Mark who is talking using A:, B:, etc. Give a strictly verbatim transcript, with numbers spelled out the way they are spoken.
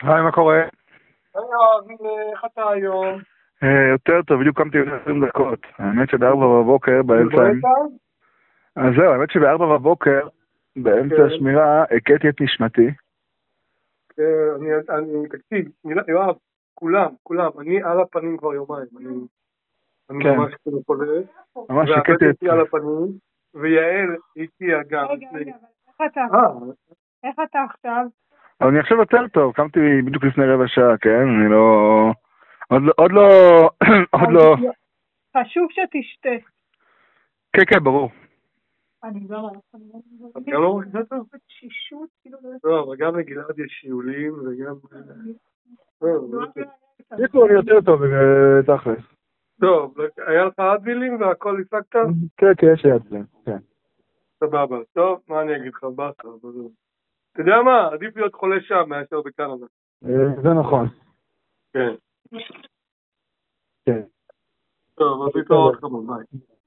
A: היי, מה קורה?
B: היי יואב, איך אתה היום?
A: יותר טוב, בדיוק קמתי לפני עשרים דקות. האמת שבארבע בבוקר, באמצע... אז זהו, האמת שבארבע בבוקר, באמצע השמירה, הכיתי את נשמתי.
B: אני, תקשיב, יואב, כולם, כולם, אני על הפנים כבר יומיים, אני ממש כאילו חולה,
A: ממש הכיתי את...
B: על הפנים, ויעל איתי אגב.
C: רגע, רגע, איך אתה? איך אתה עכשיו?
A: אני עכשיו יותר טוב, קמתי בדיוק לפני רבע שעה, כן? אני לא... עוד לא... עוד לא... עוד לא...
C: חשוב שתשתה.
A: כן, כן, ברור.
C: אני לא...
B: את גם לא מרגישה טוב? שישות, כאילו... לא, אבל גם לגלעד יש שיעולים, וגם...
A: תקשיבו, אני יותר טוב, תכלס.
B: טוב, היה לך אדווילים והכל הפסקת?
A: כן, כן, יש לי אדווילים, כן.
B: סבבה, טוב, מה אני אגיד לך, באסה, אתה יודע מה, עדיף להיות חולה שם מאשר בקנדה.
A: זה נכון.
B: כן.
A: כן.
B: טוב, אז להתראות כמובן, ביי.